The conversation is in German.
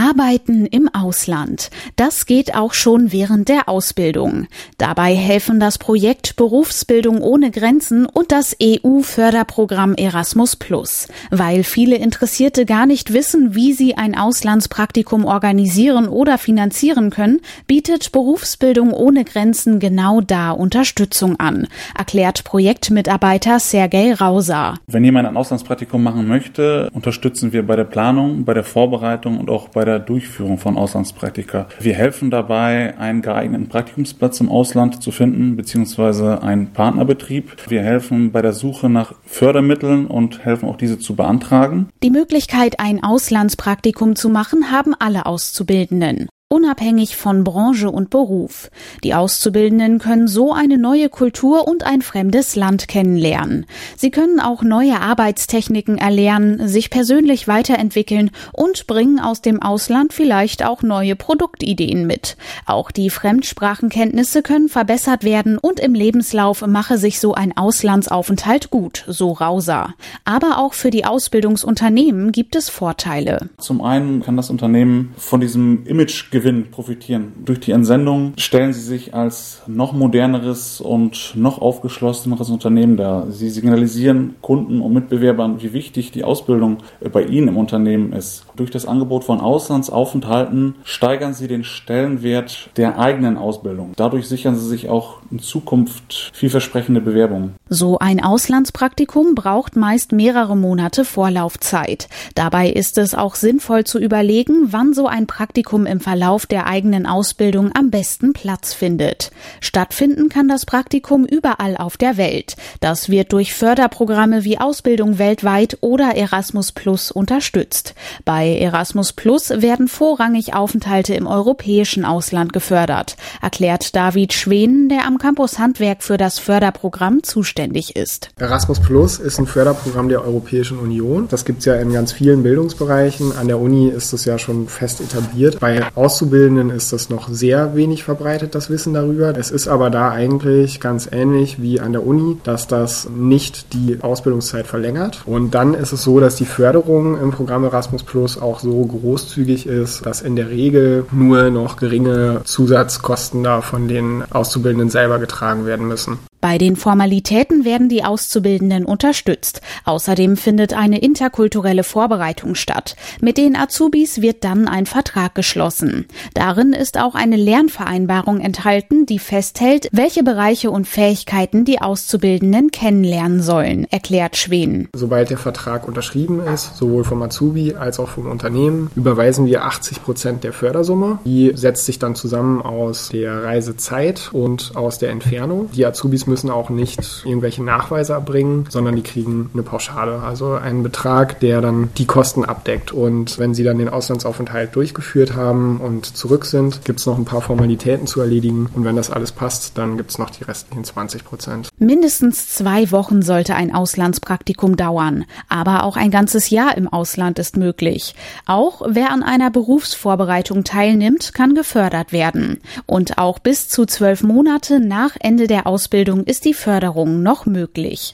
Arbeiten im Ausland. Das geht auch schon während der Ausbildung. Dabei helfen das Projekt Berufsbildung ohne Grenzen und das EU-Förderprogramm Erasmus+. Weil viele Interessierte gar nicht wissen, wie sie ein Auslandspraktikum organisieren oder finanzieren können, bietet Berufsbildung ohne Grenzen genau da Unterstützung an, erklärt Projektmitarbeiter Sergej Rauser. Wenn jemand ein Auslandspraktikum machen möchte, unterstützen wir bei der Planung, bei der Vorbereitung und auch bei der Durchführung von Auslandspraktika. Wir helfen dabei, einen geeigneten Praktikumsplatz im Ausland zu finden, beziehungsweise einen Partnerbetrieb. Wir helfen bei der Suche nach Fördermitteln und helfen auch diese zu beantragen. Die Möglichkeit, ein Auslandspraktikum zu machen, haben alle Auszubildenden, unabhängig von Branche und Beruf. Die Auszubildenden können so eine neue Kultur und ein fremdes Land kennenlernen. Sie können auch neue Arbeitstechniken erlernen, sich persönlich weiterentwickeln und bringen aus dem Ausland vielleicht auch neue Produktideen mit. Auch die Fremdsprachenkenntnisse können verbessert werden und im Lebenslauf mache sich so ein Auslandsaufenthalt gut, so Rauser. Aber auch für die Ausbildungsunternehmen gibt es Vorteile. Zum einen kann das Unternehmen von diesem Imagegewinn profitieren. Durch die Entsendung stellen sie sich als noch moderneres und noch aufgeschlosseneres Unternehmen dar. Sie signalisieren Kunden und Mitbewerbern, wie wichtig die Ausbildung bei ihnen im Unternehmen ist. Durch das Angebot von Auslandsaufenthalten steigern sie den Stellenwert der eigenen Ausbildung. Dadurch sichern sie sich auch in Zukunft vielversprechende Bewerbungen. So ein Auslandspraktikum braucht meist mehrere Monate Vorlaufzeit. Dabei ist es auch sinnvoll zu überlegen, wann so ein Praktikum im Verlauf der eigenen Ausbildung am besten Platz findet. Stattfinden kann das Praktikum überall auf der Welt. Das wird durch Förderprogramme wie Ausbildung weltweit oder Erasmus+ unterstützt. Bei Erasmus+ werden vorrangig Aufenthalte im europäischen Ausland gefördert, erklärt David Schwen, der am Campus Handwerk für das Förderprogramm zuständig ist. Erasmus+ ist ein Förderprogramm der Europäischen Union. Das gibt es ja in ganz vielen Bildungsbereichen. An der Uni ist es ja schon fest etabliert. Bei Auszubildenden ist das noch sehr wenig verbreitet, das Wissen darüber. Es ist aber da eigentlich ganz ähnlich wie an der Uni, dass das nicht die Ausbildungszeit verlängert. Und dann ist es so, dass die Förderung im Programm Erasmus+ auch so großzügig ist, dass in der Regel nur noch geringe Zusatzkosten da von den Auszubildenden selber getragen werden müssen. Bei den Formalitäten werden die Auszubildenden unterstützt. Außerdem findet eine interkulturelle Vorbereitung statt. Mit den Azubis wird dann ein Vertrag geschlossen. Darin ist auch eine Lernvereinbarung enthalten, die festhält, welche Bereiche und Fähigkeiten die Auszubildenden kennenlernen sollen, erklärt Schwen. Sobald der Vertrag unterschrieben ist, sowohl vom Azubi als auch vom Unternehmen, überweisen wir 80% der Fördersumme. Die setzt sich dann zusammen aus der Reisezeit und aus der Entfernung. Die Azubis müssen auch nicht irgendwelche Nachweise erbringen, sondern die kriegen eine Pauschale, also einen Betrag, der dann die Kosten abdeckt. Und wenn sie dann den Auslandsaufenthalt durchgeführt haben und zurück sind, gibt es noch ein paar Formalitäten zu erledigen. Und wenn das alles passt, dann gibt es noch die restlichen 20%. Mindestens 2 Wochen sollte ein Auslandspraktikum dauern. Aber auch ein ganzes Jahr im Ausland ist möglich. Auch wer an einer Berufsvorbereitung teilnimmt, kann gefördert werden. Und auch bis zu 12 Monate nach Ende der Ausbildung ist die Förderung noch möglich.